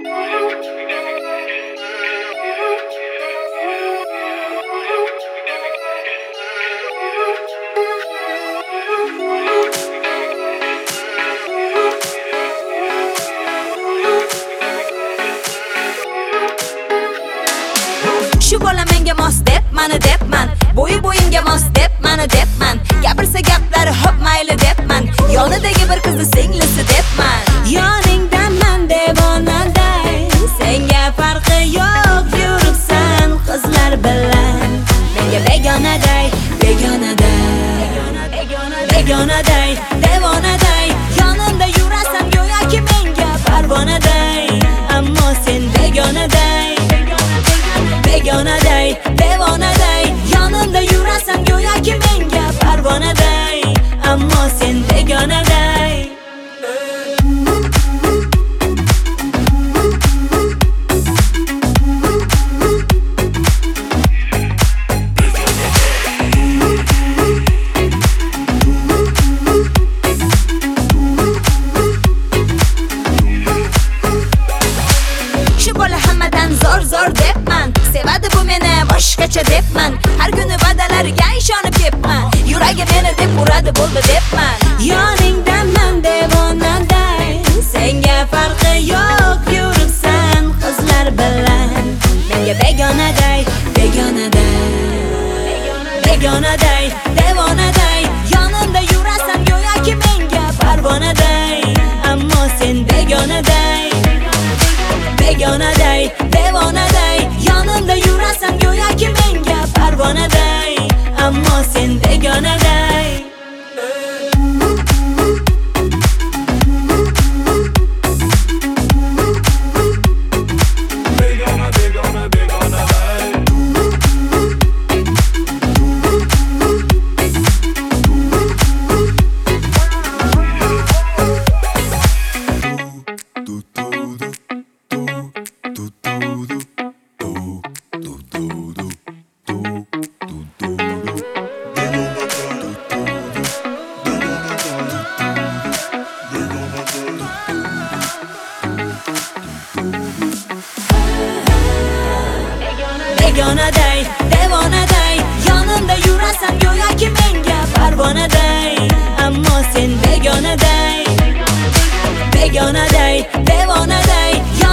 Shu bola menga mos deb, mani debman. Bo'yimga mos deb, mani debman. Gapirsa gaplari hop mayli debman. Yonidagi bir qizni singlisi debman. Yoningdaman devonaday, senga farqi yo'q yuribsan qizlar bilan. Menga begonaday, begonaday, devonaday. Yonimda yurasan go'yoki menga parvonaday. Ammo sen begonaday, devonaday. Yonimda yurasan go'yoki menga parvonaday. Ammo sen begonaday. Shu bola hammadan zo'r debman. Sevadi bu meni boshqacha debman. Har kuni va'dalariga ishonib kepman. Yuragi meni deb uradi bo'ldi debman. Yoningdaman devonaday, senga farqi yo'q yuribsan qizlar bilan. Menga begonaday, devonaday. Yonimda yurasan go'yoki menga parvonaday. Ammo sen begonaday, devonaday. Yonimda yurasan go'yoki menga parvonaday. Ammo sen begonaday. Begonaday, devonaday. Yonimda yurasan go'yoki menga parvonaday. Ammo sen begonaday, devonaday.